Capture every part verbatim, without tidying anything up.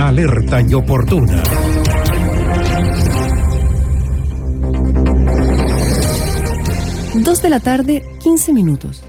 alerta y oportuna. Dos de la tarde, quince minutos.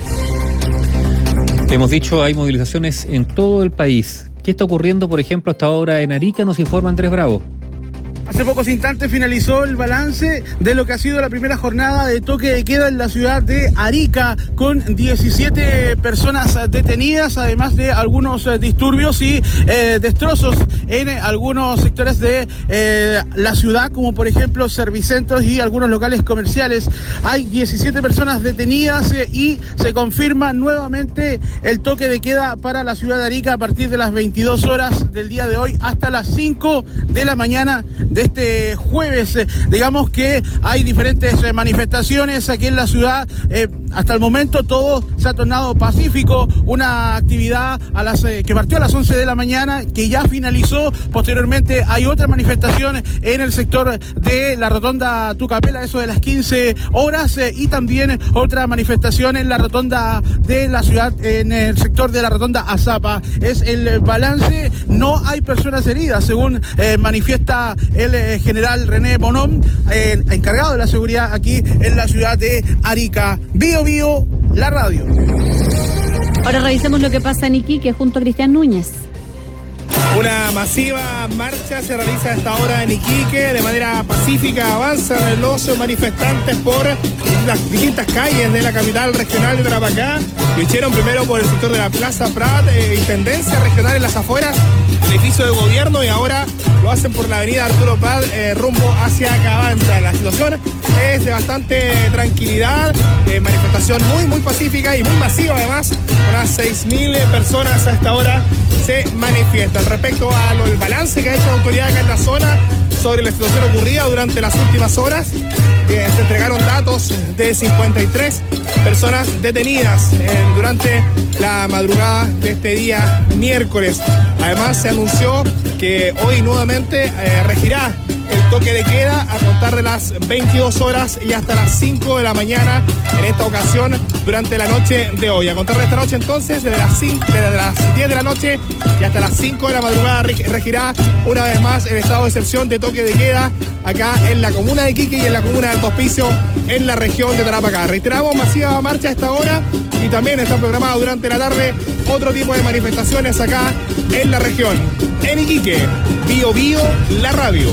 Hemos dicho, hay movilizaciones en todo el país. ¿Qué está ocurriendo, por ejemplo, hasta ahora en Arica? Nos informa Andrés Bravo. Hace pocos instantes finalizó el balance de lo que ha sido la primera jornada de toque de queda en la ciudad de Arica, con diecisiete personas detenidas, además de algunos disturbios y eh, destrozos en algunos sectores de eh, la ciudad, como por ejemplo servicentros y algunos locales comerciales. Hay diecisiete personas detenidas eh, y se confirma nuevamente el toque de queda para la ciudad de Arica a partir de las veintidós horas del día de hoy hasta las cinco de la mañana de este jueves. Eh, digamos que hay diferentes eh, manifestaciones aquí en la ciudad. Eh, hasta el momento todo se ha tornado pacífico, una actividad a las eh, que partió a las once de la mañana, que ya finalizó. Posteriormente hay otra manifestación en el sector de la rotonda Tucapela, eso de las quince horas, eh, y también otra manifestación en la rotonda de la ciudad, en el sector de la rotonda Azapa. Es el balance, no hay personas heridas, según eh, manifiesta el eh, general René Bonhom, eh, encargado de la seguridad aquí en la ciudad de Arica. Bio Bio, la radio. Ahora revisemos lo que pasa en Iquique junto a Cristian Núñez. Una masiva marcha se realiza a esta hora en Iquique. De manera pacífica avanzan los manifestantes por las distintas calles de la capital regional de Tarapacá. Lo hicieron primero por el sector de la Plaza Prat, eh, Intendencia Regional en las afueras, edificio de gobierno, y ahora lo hacen por la avenida Arturo Prat, eh, rumbo hacia Cabanta. La situación es de bastante tranquilidad, eh, manifestación muy, muy pacífica y muy masiva además. Unas seis mil personas a esta hora se manifiestan. Respecto a lo, el balance que ha hecho la autoridad acá en la zona sobre la situación ocurrida durante las últimas horas, eh, se entregaron datos de cincuenta y tres personas detenidas eh, durante la madrugada de este día miércoles. Además se anunció que hoy nuevamente eh, regirá el toque de queda a contar de las veintidós horas y hasta las cinco de la mañana, en esta ocasión durante la noche de hoy. A contar de esta noche entonces, desde las, cinco, desde las diez de la noche y hasta las cinco de la madrugada regirá una vez más el estado de excepción de toque de queda acá en la comuna de Iquique y en la comuna de Alto Hospicio en la región de Tarapacá. Reiteramos, masiva marcha a esta hora y también está programado durante la tarde otro tipo de manifestaciones acá en la región. En Iquique, Bio Bio, la radio.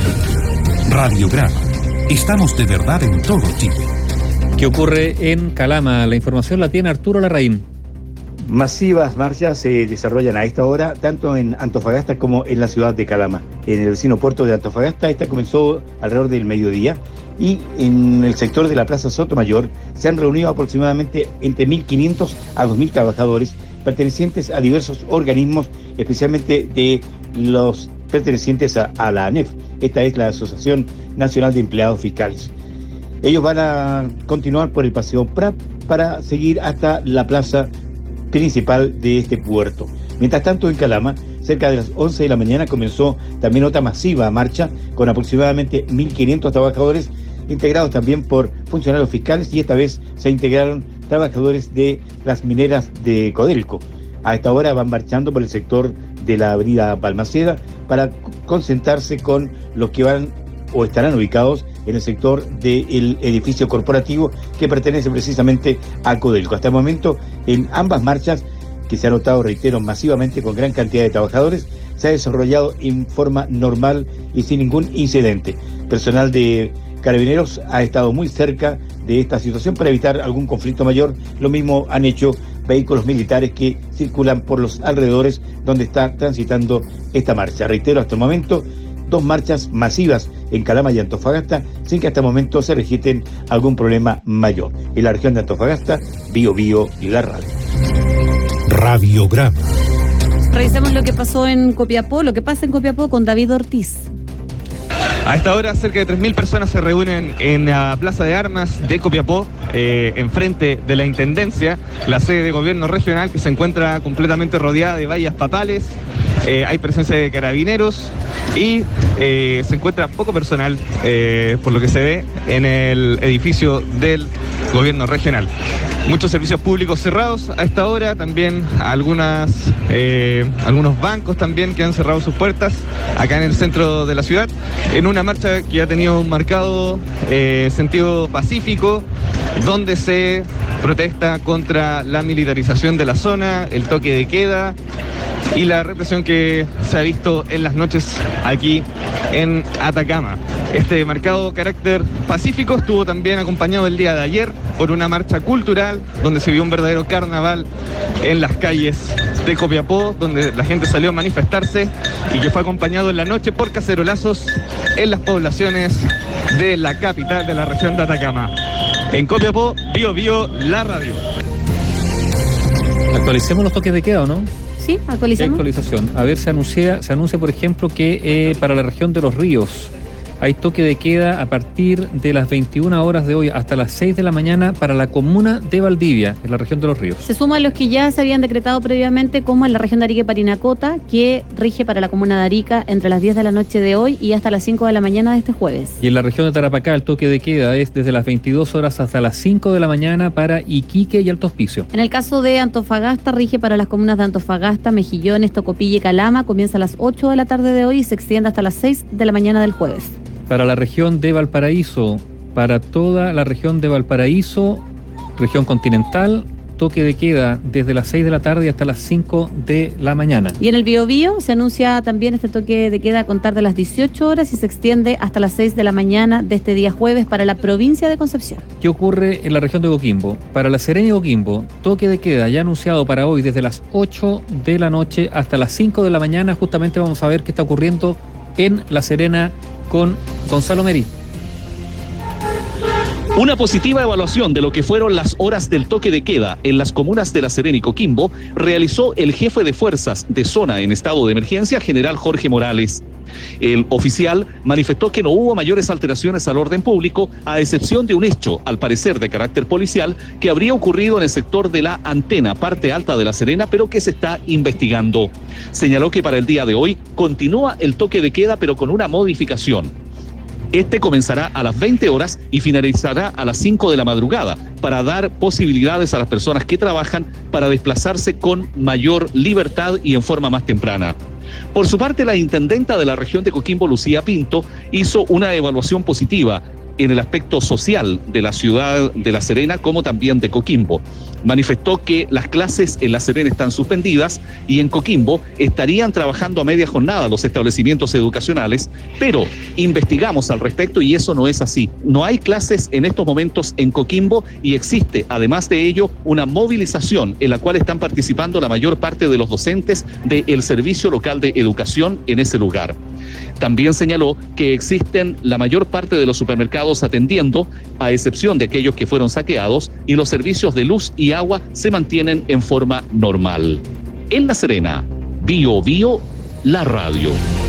Radiograma. Estamos de verdad en todo Chile. ¿Qué ocurre en Calama? La información la tiene Arturo Larraín. Masivas marchas se desarrollan a esta hora, tanto en Antofagasta como en la ciudad de Calama. En el vecino puerto de Antofagasta, esta comenzó alrededor del mediodía, y en el sector de la Plaza Sotomayor se han reunido aproximadamente entre mil quinientos a dos mil trabajadores pertenecientes a diversos organismos, especialmente de los pertenecientes a, a la ANEF. Esta es la Asociación Nacional de Empleados Fiscales. Ellos van a continuar por el Paseo Prat para seguir hasta la plaza principal de este puerto. Mientras tanto, en Calama, cerca de las once de la mañana, comenzó también otra masiva marcha con aproximadamente mil quinientos trabajadores, integrados también por funcionarios fiscales, y esta vez se integraron trabajadores de las mineras de Codelco. A esta hora van marchando por el sector de la avenida Balmaceda para concentrarse con los que van o estarán ubicados en el sector del edificio corporativo que pertenece precisamente a Codelco. Hasta el momento, en ambas marchas, que se han notado, reitero, masivamente con gran cantidad de trabajadores, se ha desarrollado en forma normal y sin ningún incidente. Personal de Carabineros ha estado muy cerca de esta situación para evitar algún conflicto mayor. Lo mismo han hecho vehículos militares que circulan por los alrededores donde está transitando esta marcha. Reitero, hasta el momento, dos marchas masivas en Calama y Antofagasta, sin que hasta el momento se registren algún problema mayor. En la región de Antofagasta, Bio Bio y la radio. Radiograma. Revisemos lo que pasó en Copiapó, lo que pasa en Copiapó con David Ortiz. A esta hora, cerca de tres mil personas se reúnen en la Plaza de Armas de Copiapó, eh, enfrente de la Intendencia, la sede de gobierno regional, que se encuentra completamente rodeada de vallas papales. eh, hay presencia de carabineros y eh, se encuentra poco personal, eh, por lo que se ve, en el edificio del gobierno regional. Muchos servicios públicos cerrados a esta hora, también algunas, eh, algunos bancos también que han cerrado sus puertas acá en el centro de la ciudad, en una marcha que ha tenido un marcado eh, sentido pacífico, donde se protesta contra la militarización de la zona, el toque de queda y la represión que se ha visto en las noches aquí en Atacama. Este marcado carácter pacífico estuvo también acompañado el día de ayer por una marcha cultural donde se vio un verdadero carnaval en las calles de Copiapó, donde la gente salió a manifestarse y que fue acompañado en la noche por cacerolazos en las poblaciones de la capital de la región de Atacama. En Copiapó, Bio Bio, la radio. Actualicemos los toques de queda, ¿o no? Sí, actualizamos. ¿Qué actualización? A ver, se anuncia, se anuncia por ejemplo, que eh, para la región de Los Ríos hay toque de queda a partir de las veintiuna horas de hoy hasta las seis de la mañana para la comuna de Valdivia, en la región de Los Ríos. Se suma a los que ya se habían decretado previamente, como en la región de Arica y Parinacota, que rige para la comuna de Arica entre las diez de la noche de hoy y hasta las cinco de la mañana de este jueves. Y en la región de Tarapacá el toque de queda es desde las veintidós horas hasta las cinco de la mañana para Iquique y Alto Hospicio. En el caso de Antofagasta, rige para las comunas de Antofagasta, Mejillones, Tocopilla y Calama, comienza a las ocho de la tarde de hoy y se extiende hasta las seis de la mañana del jueves. Para la región de Valparaíso, para toda la región de Valparaíso, región continental, toque de queda desde las seis de la tarde hasta las cinco de la mañana. Y en el Biobío se anuncia también este toque de queda a contar de las dieciocho horas y se extiende hasta las seis de la mañana de este día jueves para la provincia de Concepción. ¿Qué ocurre en la región de Coquimbo? Para La Serena y Coquimbo, toque de queda ya anunciado para hoy desde las ocho de la noche hasta las cinco de la mañana. Justamente vamos a ver qué está ocurriendo en La Serena con Gonzalo Meri. Una positiva evaluación de lo que fueron las horas del toque de queda en las comunas de La Serena y Coquimbo realizó el jefe de fuerzas de zona en estado de emergencia, general Jorge Morales. El oficial manifestó que no hubo mayores alteraciones al orden público, a excepción de un hecho, al parecer de carácter policial, que habría ocurrido en el sector de la Antena, parte alta de La Serena, pero que se está investigando. Señaló que para el día de hoy continúa el toque de queda, pero con una modificación. Este comenzará a las veinte horas y finalizará a las cinco de la madrugada para dar posibilidades a las personas que trabajan para desplazarse con mayor libertad y en forma más temprana. Por su parte, la intendenta de la región de Coquimbo, Lucía Pinto, hizo una evaluación positiva en el aspecto social de la ciudad de La Serena como también de Coquimbo. Manifestó que las clases en La Serena están suspendidas y en Coquimbo estarían trabajando a media jornada los establecimientos educacionales, pero investigamos al respecto y eso no es así. No hay clases en estos momentos en Coquimbo y existe, además de ello, una movilización en la cual están participando la mayor parte de los docentes del Servicio Local de Educación en ese lugar. También señaló que existen la mayor parte de los supermercados atendiendo, a excepción de aquellos que fueron saqueados, y los servicios de luz y agua se mantienen en forma normal. En La Serena, Bio Bio, la radio.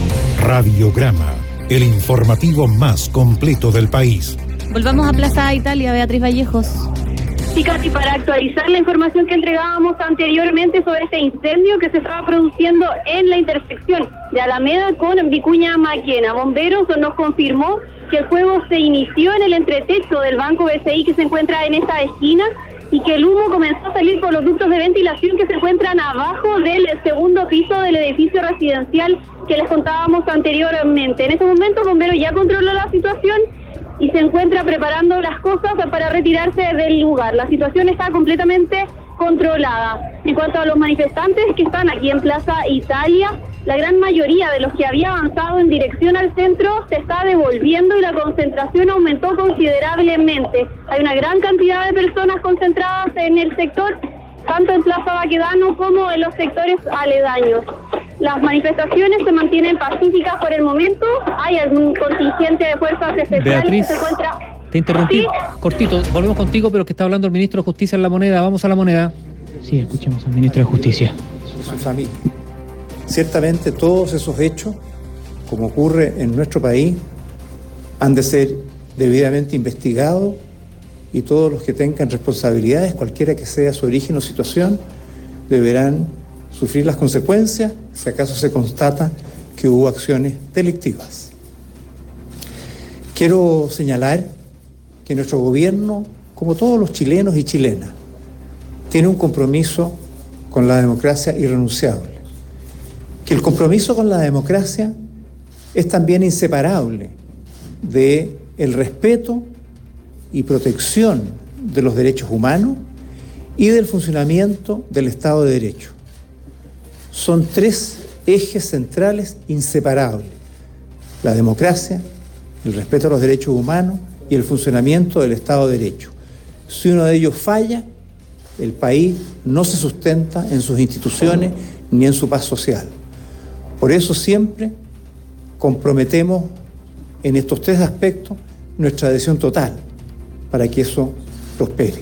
Radiograma, el informativo más completo del país. Volvamos a Plaza Italia, Beatriz Vallejos. Sí, casi para actualizar la información que entregábamos anteriormente sobre este incendio que se estaba produciendo en la intersección de Alameda con Vicuña Maquena. Bomberos nos confirmó que el fuego se inició en el entretecho del Banco B C I que se encuentra en esta esquina y que el humo comenzó a salir por los ductos de ventilación que se encuentran abajo del segundo piso del edificio residencial que les contábamos anteriormente. En ese momento, Bomberos ya controló la situación y se encuentra preparando las cosas para retirarse del lugar. La situación está completamente controlada. En cuanto a los manifestantes que están aquí en Plaza Italia, la gran mayoría de los que había avanzado en dirección al centro se está devolviendo y la concentración aumentó considerablemente. Hay una gran cantidad de personas concentradas en el sector, tanto en Plaza Baquedano como en los sectores aledaños. Las manifestaciones se mantienen pacíficas por el momento. Hay algún contingente de fuerzas especiales Beatriz, que se encuentra... te interrumpí. ¿Sí? Cortito, volvemos contigo, pero que está hablando el ministro de Justicia en La Moneda. Vamos a La Moneda. Sí, escuchemos al ministro de Justicia. Su familia. Ciertamente todos esos hechos, como ocurre en nuestro país, han de ser debidamente investigados y todos los que tengan responsabilidades, cualquiera que sea su origen o situación, deberán sufrir las consecuencias si acaso se constata que hubo acciones delictivas. Quiero señalar que nuestro gobierno, como todos los chilenos y chilenas, tiene un compromiso con la democracia irrenunciable. Que el compromiso con la democracia es también inseparable de el respeto y protección de los derechos humanos y del funcionamiento del Estado de Derecho. Son tres ejes centrales inseparables: la democracia, el respeto a los derechos humanos y el funcionamiento del Estado de Derecho. Si uno de ellos falla, el país no se sustenta en sus instituciones ni en su paz social. Por eso siempre comprometemos en estos tres aspectos nuestra adhesión total para que eso prospere.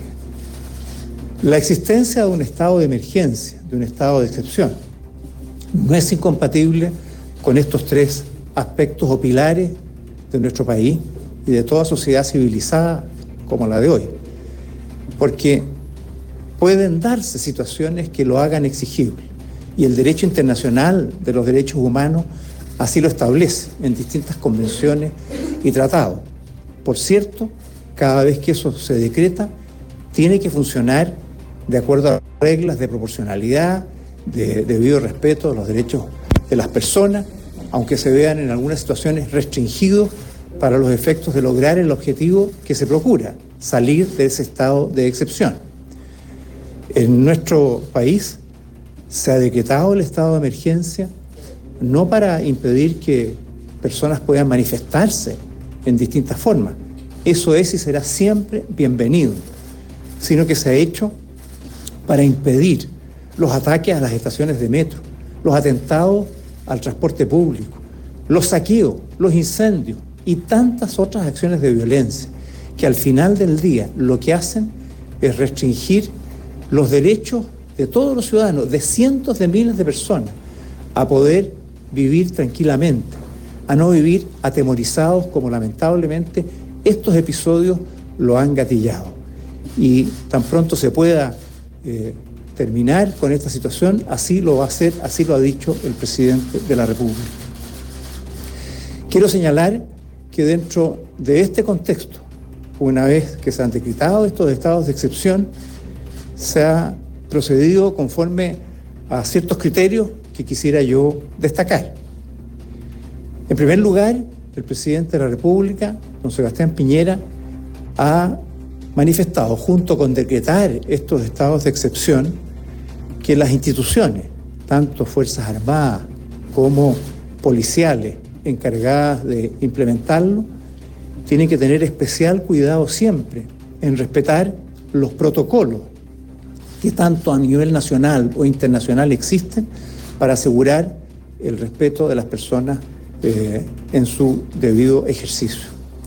La existencia de un estado de emergencia, de un estado de excepción, no es incompatible con estos tres aspectos o pilares de nuestro país y de toda sociedad civilizada como la de hoy, porque pueden darse situaciones que lo hagan exigible, y el derecho internacional de los derechos humanos así lo establece en distintas convenciones y tratados. Por cierto, cada vez que eso se decreta, tiene que funcionar de acuerdo a las reglas de proporcionalidad, de debido respeto de los derechos de las personas, aunque se vean en algunas situaciones restringidos para los efectos de lograr el objetivo que se procura, salir de ese estado de excepción. En nuestro país se ha decretado el estado de emergencia no para impedir que personas puedan manifestarse en distintas formas, eso es y será siempre bienvenido, sino que se ha hecho para impedir los ataques a las estaciones de metro, los atentados al transporte público, los saqueos, los incendios y tantas otras acciones de violencia que al final del día lo que hacen es restringir los derechos de todos los ciudadanos, de cientos de miles de personas, a poder vivir tranquilamente, a no vivir atemorizados como lamentablemente estos episodios lo han gatillado. Y tan pronto se pueda eh, terminar con esta situación, así lo va a hacer, así lo ha dicho el presidente de la República. Quiero señalar que dentro de este contexto, una vez que se han decretado estos estados de excepción, se ha procedido conforme a ciertos criterios que quisiera yo destacar. En primer lugar, el presidente de la República, don Sebastián Piñera, ha manifestado, junto con decretar estos estados de excepción, que las instituciones, tanto Fuerzas Armadas como policiales encargadas de implementarlo, tienen que tener especial cuidado siempre en respetar los protocolos que tanto a nivel nacional o internacional existen para asegurar el respeto de las personas eh, en su debido ejercicio.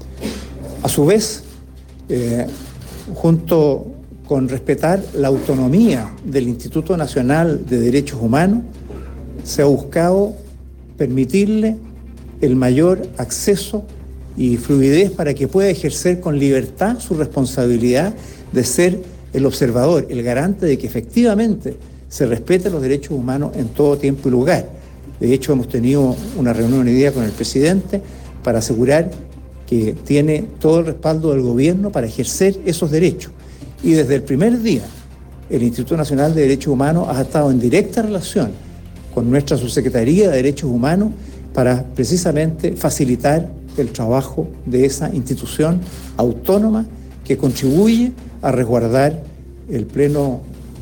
A su vez, eh, junto con respetar la autonomía del Instituto Nacional de Derechos Humanos, se ha buscado permitirle el mayor acceso y fluidez para que pueda ejercer con libertad su responsabilidad de ser el observador, el garante de que efectivamente se respeten los derechos humanos en todo tiempo y lugar. De hecho, hemos tenido una reunión hoy día con el presidente para asegurar que tiene todo el respaldo del gobierno para ejercer esos derechos. Y desde el primer día, el Instituto Nacional de Derechos Humanos ha estado en directa relación con nuestra Subsecretaría de Derechos Humanos para precisamente facilitar el trabajo de esa institución autónoma que contribuye a resguardar el pleno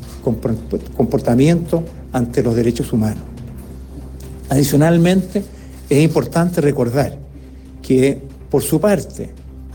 comportamiento ante los derechos humanos. Adicionalmente, es importante recordar que, por su parte,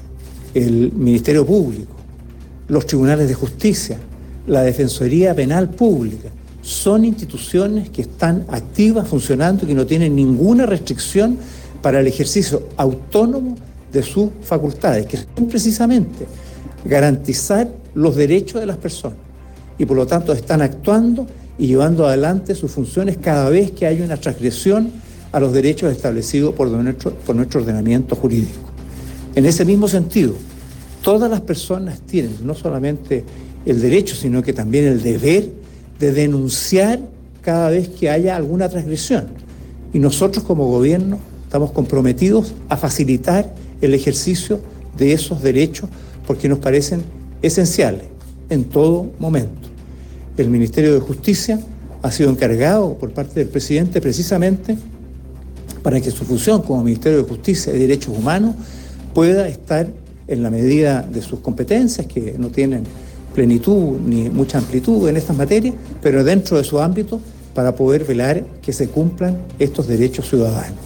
el Ministerio Público, los tribunales de justicia, la Defensoría Penal Pública, son instituciones que están activas, funcionando y que no tienen ninguna restricción para el ejercicio autónomo de sus facultades, que son precisamente garantizar los derechos de las personas y por lo tanto están actuando y llevando adelante sus funciones cada vez que hay una transgresión a los derechos establecidos por nuestro, por nuestro ordenamiento jurídico. En ese mismo sentido, todas las personas tienen no solamente el derecho, sino que también el deber de denunciar cada vez que haya alguna transgresión. Y nosotros como gobierno estamos comprometidos a facilitar el ejercicio de esos derechos porque nos parecen esenciales en todo momento. El Ministerio de Justicia ha sido encargado por parte del presidente precisamente para que su función como Ministerio de Justicia y Derechos Humanos pueda estar en la medida de sus competencias, que no tienen plenitud ni mucha amplitud en estas materias, pero dentro de su ámbito para poder velar que se cumplan estos derechos ciudadanos.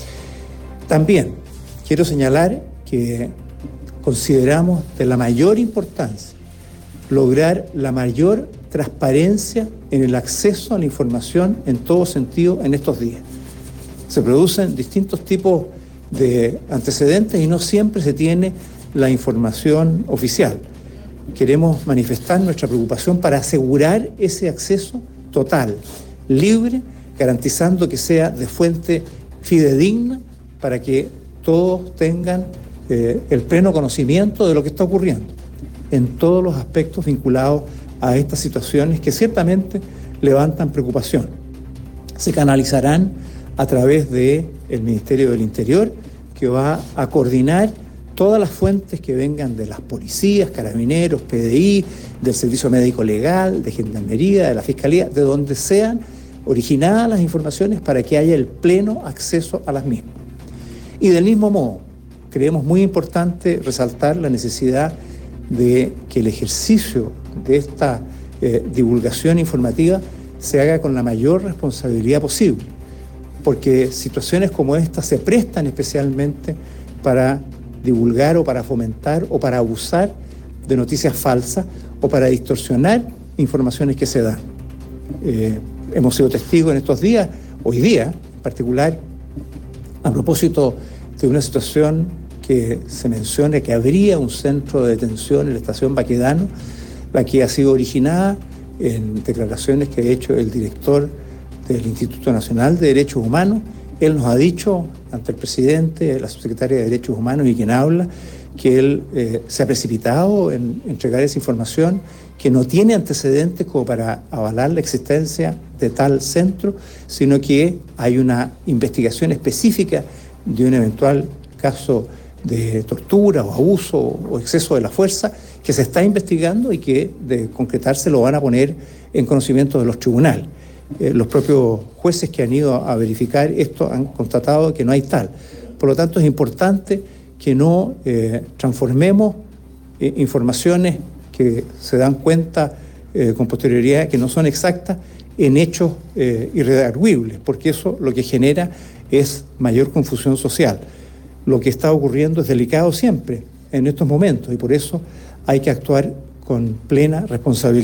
También quiero señalar que consideramos de la mayor importancia lograr la mayor transparencia en el acceso a la información en todo sentido en estos días. Se producen distintos tipos de antecedentes y no siempre se tiene la información oficial. Queremos manifestar nuestra preocupación para asegurar ese acceso total, libre, garantizando que sea de fuente fidedigna para que todos tengan eh, el pleno conocimiento de lo que está ocurriendo en todos los aspectos vinculados a estas situaciones que ciertamente levantan preocupación. Se canalizarán a través del Ministerio del Interior, que va a coordinar todas las fuentes que vengan de las policías, carabineros, P D I, del Servicio Médico Legal, de Gendarmería, de la Fiscalía, de donde sean originadas las informaciones para que haya el pleno acceso a las mismas. Y del mismo modo, creemos muy importante resaltar la necesidad de que el ejercicio de esta eh, divulgación informativa se haga con la mayor responsabilidad posible, porque situaciones como esta se prestan especialmente para divulgar o para fomentar o para abusar de noticias falsas o para distorsionar informaciones que se dan. Eh, hemos sido testigos en estos días, hoy día en particular, a propósito de una situación que se menciona que habría un centro de detención en la estación Baquedano, la que ha sido originada en declaraciones que ha hecho el director del Instituto Nacional de Derechos Humanos. Él nos ha dicho ante el presidente, la subsecretaria de Derechos Humanos y quien habla, que él eh, se ha precipitado en entregar esa información, que no tiene antecedentes como para avalar la existencia de tal centro, sino que hay una investigación específica de un eventual caso de tortura o abuso o exceso de la fuerza que se está investigando y que de concretarse lo van a poner en conocimiento de los tribunales. Eh, los propios jueces que han ido a verificar esto han constatado que no hay tal. Por lo tanto, es importante que no eh, transformemos eh, informaciones que se dan cuenta eh, con posterioridad que no son exactas en hechos eh, irredarguibles, porque eso lo que genera es mayor confusión social. Lo que está ocurriendo es delicado siempre en estos momentos y por eso hay que actuar con plena responsabilidad.